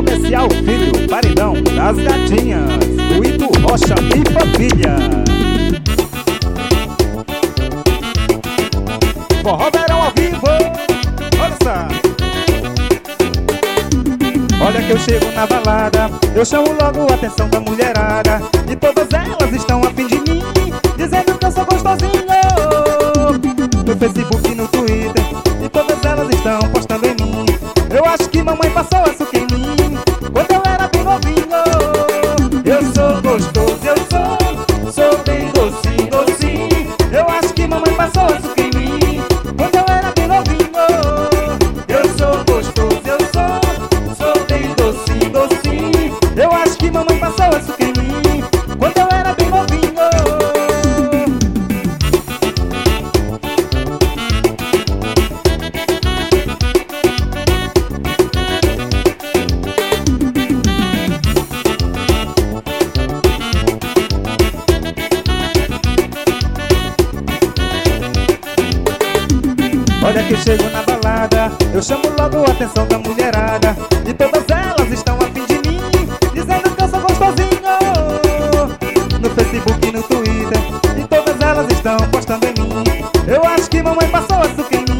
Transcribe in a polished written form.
Comercial Filho, Paredão das Gatinhas, Luíto Rocha e família. Forró Verão ao vivo, olha só. Olha que eu chego na balada, eu chamo logo a atenção da mulherada, e todas elas estão a fim de mim, dizendo que eu sou gostosinho. No Facebook e no Twitter, e todas elas estão postando em mim. Eu acho que mamãe passou açúcar em mim quando eu era bem novinho. Eu sou gostoso, eu sou bem docinho, docinho. Eu acho que mamãe passou açúcar em mim quando eu era bem novinho. Eu sou gostoso, eu sou bem docinho, docinho. Eu acho que mamãe passou açúcar em mim quando eu era bem novinho. Olha que eu chego na balada, eu chamo logo a atenção da mulherada, e todas elas estão a fim de mim, dizendo que eu sou gostosinho. No Facebook e no Twitter, e todas elas estão postando em mim. Eu acho que mamãe passou açúcar em mim